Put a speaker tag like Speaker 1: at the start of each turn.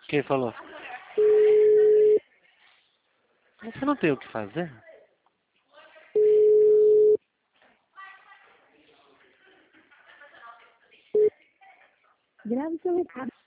Speaker 1: Quem falou? Você não tem o que fazer?
Speaker 2: Grave seu recado.